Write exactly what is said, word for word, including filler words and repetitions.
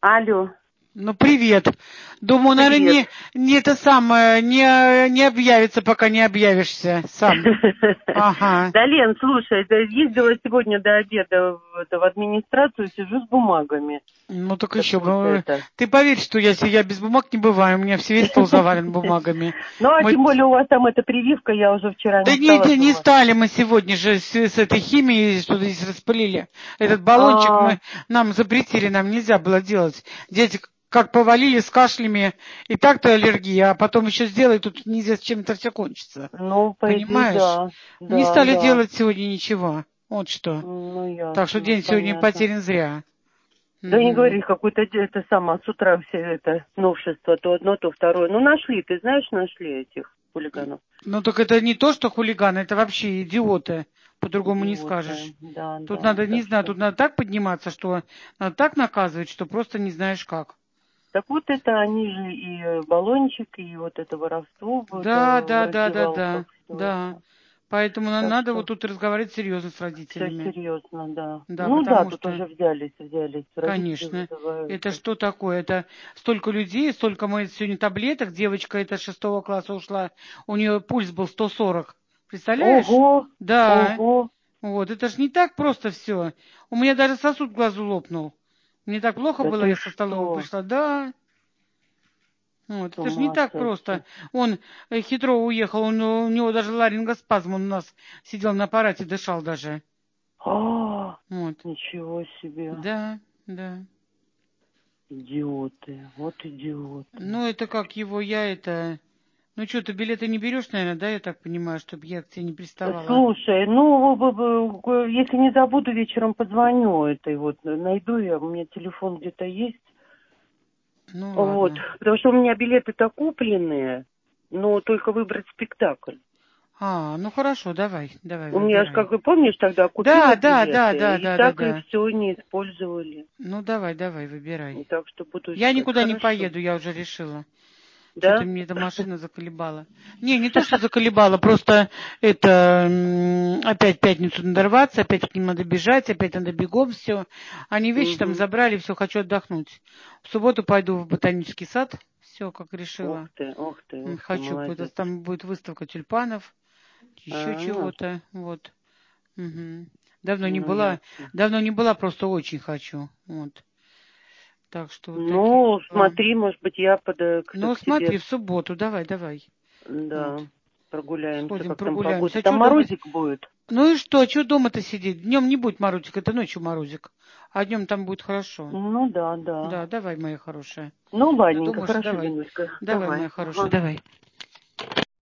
Алло. Ну, привет. Думаю, Привет. наверное, не, не это самое, не, не объявится, пока не объявишься сам. Ага. Да, Лен, слушай, да, ездила сегодня до обеда в, это, в администрацию, сижу с бумагами. Ну, так Так еще вот бы. это. Ты поверь, что я, я без бумаг не бываю, у меня все весь стол завален бумагами. Ну, а Мы... тем более у вас там эта прививка, я уже вчера Да не не, стала не, не думать. стали мы сегодня же с, с этой химией, что здесь распылили. Этот баллончик А, мы, нам запретили, нам нельзя было делать. Дети как повалили с кашлями, и так-то аллергия, а потом еще сделай, тут нельзя, с чем это все кончится. ну, по идее, Понимаешь? да. Не Да, стали да. делать сегодня ничего. Вот что. Ну, Так что ясно, день сегодня понятно. потерян зря. Да не Мгм. говори, какое-то де- это самое, с утра все это новшество, то одно, то второе. Ну, нашли, ты знаешь, нашли этих хулиганов. Ну так это не то, что хулиганы, это вообще идиоты. По-другому не Идиоты, скажешь. да, Тут да. надо, не Так знаю, что... тут надо так подниматься, что надо так наказывать, что просто не знаешь как. Так вот это они же и э, баллончик, и вот это воровство это Да, в да, да, да, да, раздевалках, все да. это. Поэтому нам Так надо вот что тут разговаривать серьезно с все родителями. серьезно, да. Да, Ну да, потому тут что, уже взялись, взялись, родители конечно, вызывают. это что такое? Это столько людей, столько мы сегодня таблеток. Девочка эта шестого класса ушла, у нее пульс был сто сорок. Представляешь? Ого, Да. ого, Вот, это ж не так просто все. У меня даже сосуд в глазу лопнул. Мне так плохо да было, ты я со столовой что, пришла. Да, вот, с это ж не ума так сойти. просто. Он э, хитро уехал, он, у него даже ларингоспазм, он у нас сидел на аппарате, дышал даже. А, Вот, ничего себе, да, да. идиоты, вот идиоты. Ну, это как его, я это... Ну, что, ты билеты не берешь, наверное, да, я так понимаю, чтобы я к тебе не приставала? Слушай, ну, б- б- если не забуду, вечером позвоню этой вот, найду я, у меня телефон где-то есть. Ну, Вот, ладно. потому что у меня билеты-то купленные, но только выбрать спектакль. А, ну хорошо, давай, давай, У меня же, как выбирай. бы, помнишь, тогда купила Да, да, да, билеты, да, и да, да, так и да. все не использовали. Ну, давай, давай, выбирай. И так что буду Я искать. никуда не Хорошо. поеду, я уже решила. Что-то Да? мне эта машина заколебала. Не, не то, что заколебала, просто это м, опять в пятницу надорваться, опять к ним надо бежать, опять надо бегом все. Они вещи там Угу. забрали, все, хочу отдохнуть. В субботу пойду в ботанический сад, все, как Ух решила. ты, ух ты, М, ух ты, Хочу, будет, молодец. там будет выставка тюльпанов, еще А, чего-то, вот. Мгм. Давно не ну была, ясно. давно не была, просто очень хочу, вот. Так что вот такие Ну, дела. смотри, может быть, я под, э, к, Ну, к тебе, смотри, в субботу, давай, давай. да, Вот. прогуляемся, Сходим, как там прогуляемся. погода. А Там что дома? морозик будет. Ну и что? Что дома-то сидеть? Днем не будет морозик, это ночью морозик. А днем там будет хорошо. Ну да, да. Да, давай, моя хорошая. Ну, ладненько, Надумаешь? хорошо, Давай. Леночка, Давай, давай. моя хорошая, Ага. давай.